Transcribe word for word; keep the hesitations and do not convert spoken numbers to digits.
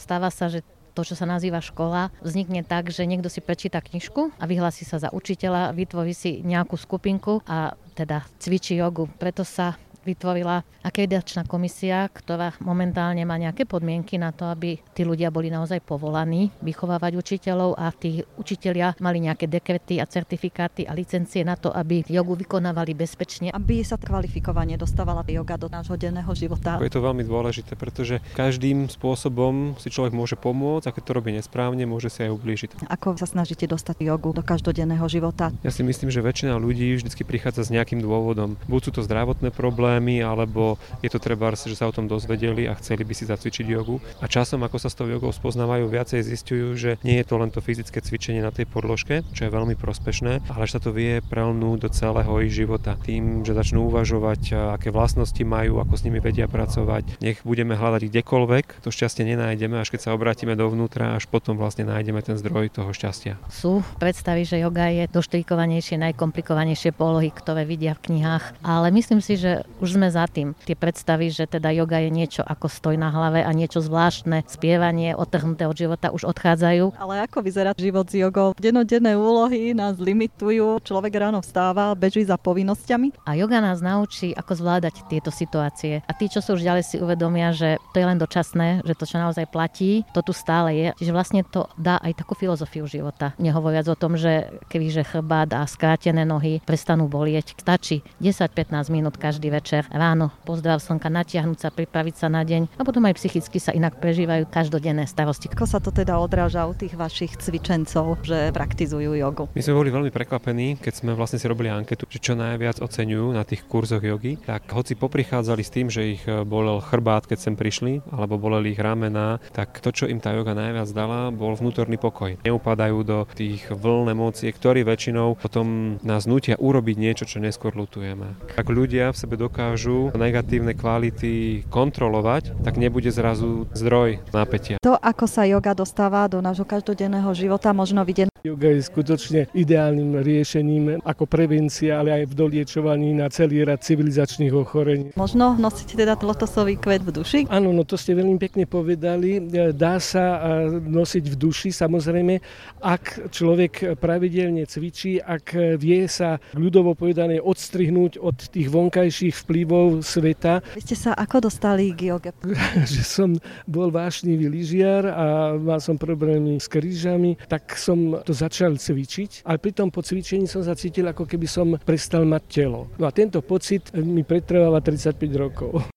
Stáva sa, že to, čo sa nazýva škola, vznikne tak, že niekto si prečíta knižku a vyhlási sa za učiteľa, vytvorí si nejakú skupinku a teda cvičí jogu. Preto sa vytvorila akreditačná komisia, ktorá momentálne má nejaké podmienky na to, aby tí ľudia boli naozaj povolaní vychovávať učiteľov a tí učitelia mali nejaké dekrety a certifikáty a licencie na to, aby jogu vykonávali bezpečne. Aby sa kvalifikovane dostávala joga do nášho denného života. Je to veľmi dôležité, pretože každým spôsobom si človek môže pomôcť, a keď to robí nesprávne, môže si aj ublížiť. Ako sa snažíte dostať jogu do každodenného života? Ja si myslím, že väčšina ľudí vždycky prichádza s nejakým dôvodom. Buď sú to zdravotné problémy, alebo je to treba, že sa o tom dozvedeli a chceli by si zacvičiť jogu. A časom, ako sa s tou jogou spoznávajú, viacej zistujú, že nie je to len to fyzické cvičenie na tej podložke, čo je veľmi prospešné, ale že sa to vie prelnúť do celého ich života. Tým, že začnú uvažovať, aké vlastnosti majú, ako s nimi vedia pracovať. Nech budeme hľadať kdekoľvek, to šťastie nenájdeme, až keď sa obrátime dovnútra, až potom vlastne nájdeme ten zdroj toho šťastia. Sú predstavy, že joga je doštrikovanejšie, najkomplikovanejšie polohy, ktoré vidia v knihách, ale myslím si, že už sme za tým. Tie predstavy, že teda joga je niečo ako stoj na hlave a niečo zvláštne, spievanie, odtrhnuté od života už odchádzajú. Ale ako vyzerá život s jogou? Dennodenné úlohy nás limitujú, človek ráno vstáva, beží za povinnosťami. A joga nás naučí, ako zvládať tieto situácie. A tí, čo sú už ďalej, si uvedomia, že to je len dočasné, že to, čo naozaj platí, to tu stále je. Čiže vlastne to dá aj takú filozofiu života. Nehovoriac o tom, že kebyže chrbát a skrátené nohy prestanú bolieť. Stačí desať pätnásť minút každý večer ráno, pozdrav slnka, natiahnuť sa, pripraviť sa na deň a potom aj psychicky sa inak prežívajú každodenné starosti. Ako sa to teda odráža u tých vašich cvičencov, že praktizujú jogu? My sme boli veľmi prekvapení, keď sme vlastne si robili anketu, že čo najviac oceňujú na tých kurzoch jogy, tak hoci poprichádzali s tým, že ich bolel chrbát, keď sem prišli, alebo boleli ich ramená, tak to, čo im tá joga najviac dala, bol vnútorný pokoj. Neupadajú do tých vln emócií, ktorí väčšinou potom nás nútia urobiť niečo, čo neskôr ľutujeme. Ak ľudia v sebe dokážu negatívne kvality kontrolovať, tak nebude zrazu zdroj napätia. To, ako sa joga dostáva do nášho každodenného života, možno vidieť. Joga je skutočne ideálnym riešením ako prevencia, ale aj v doliečovaní na celý rad civilizačných ochorení. Možno nosíte teda lotosový kvet v duši? Áno, no to ste veľmi pekne povedali. Dá sa nosiť v duši, samozrejme, ak človek pravidelne cvičí, ak vie sa ľudovo povedané odstrihnúť od tých vonkajších vplyvov sveta. Vy ste sa ako dostali k joge? Že som bol vášnivý lyžiar a mal som problémy s krížami, tak som to začal cvičiť, ale pri tom po cvičení som sa cítil, ako keby som prestal mať telo. No a tento pocit mi pretrváva tridsaťpäť rokov.